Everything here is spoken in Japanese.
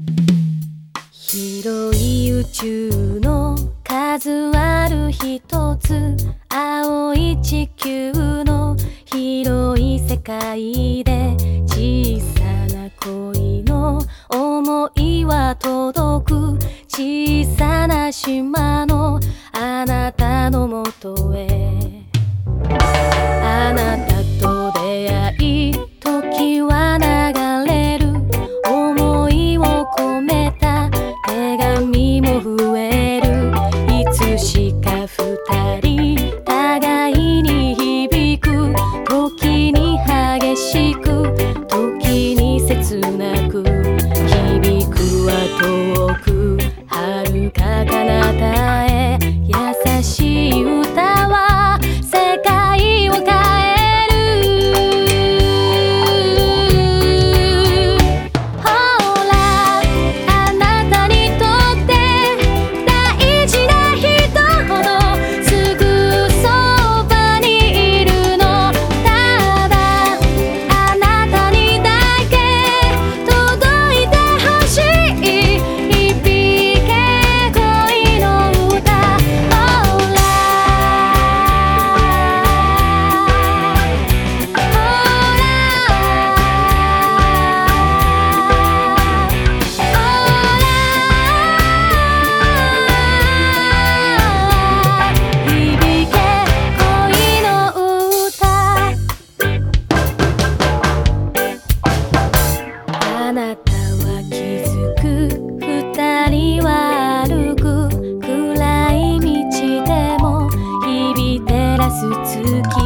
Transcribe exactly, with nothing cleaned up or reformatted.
広い宇宙の数ある一つ、青い地球の広い世界で、小さな恋の想いは届く、小さな島のあなたのもとへ。あなたと出会い、時は流れる、思いを込めた手紙も増える。いつしか二人互いに響く、時に激しく、時に切なく、響くは遠く、遥か彼方へ。優しい歌は世界を変える。ほら、あなたにとって大事な人ほどすぐそばにいるの。ただあなたにだけ届いてほしい、響け恋の歌。ほらあなたは気づく、二人は歩く、暗い道でも日々照らす月